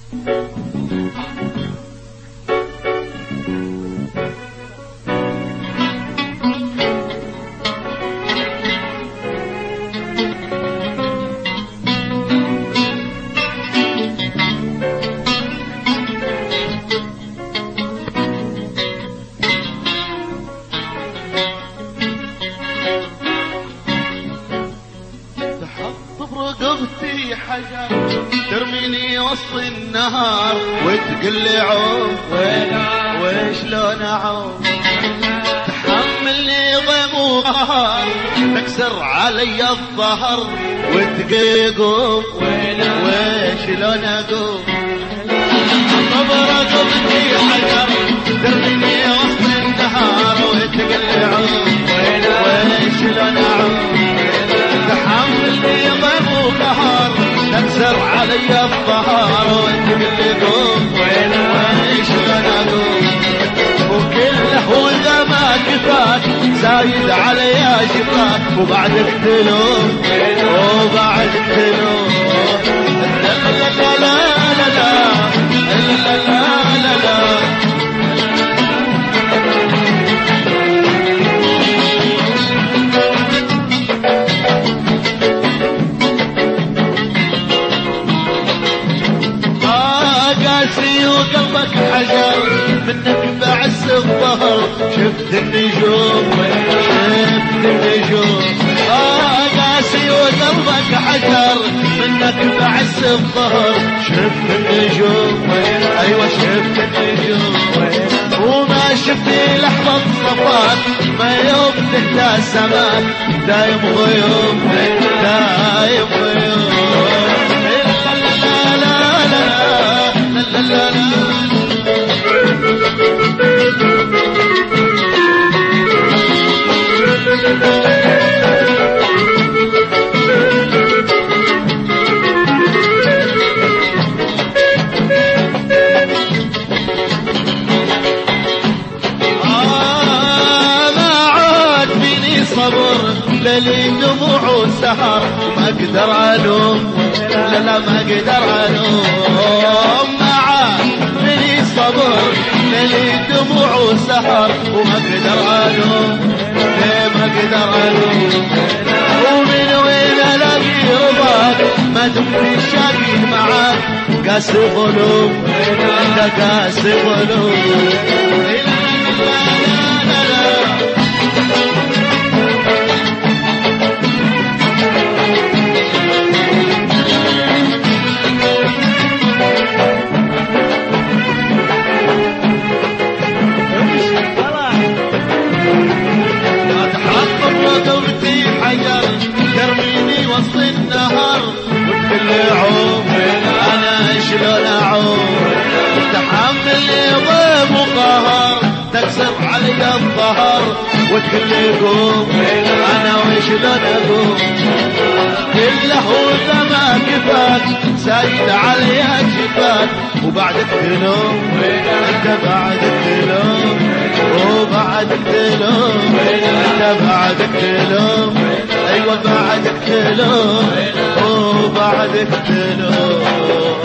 رقبتي حجر ترميني وسط النهار وتقول لي عوم وشلون اعوم تحملني ضيم وقهر تكسر علي الظهر وتقول قوم وشلون اقوم رقبتي حجر ترميني وسط النهار وتقول لي عوم وشلون اعوم تحملني ضيم وقهر تكسر علي الظهر وتقول لي قوم وشلون اقوم وكله واذا ما كفاك زايد علي شفاك وبعدك تلوم وبعدك تلوم لا لا لا لا لا لا لا لا لا وقلبك حجر منك بعز الظهر شفت النجوم شفت النجوم قاسي وقلبك حجر منك بعز الظهر شفت النجوم ايوه شفت النجوم وما شفت لحظة صفاك ما يوم تهدى السماك دايم غيوم دايم غيوم لا لا لا ليلي دموع وسهر وما اقدر الوم لا لا ما اقدر الوم معاه لي صبر ليلي دموع وسهر وما اقدر الوم ليه ما اقدر الوم ومن وين الاقي رضاك ما دمت الشاقي معاك قاسي ظلوم انت قاسي ظلوم ترميني وسط النهر وتقول لي عوم انا شلون اعوم تحملني ضيم وقهر تكسر علي الظهر وتقول لي قوم انا وشلون اقوم كله واذا ما كفاك زايد علي جفاك وبعدك تلوم انت بعدك تلوم وبعدك تلوم انت بعدك تلوم ايوه بعدك تلوم وبعدك تلوم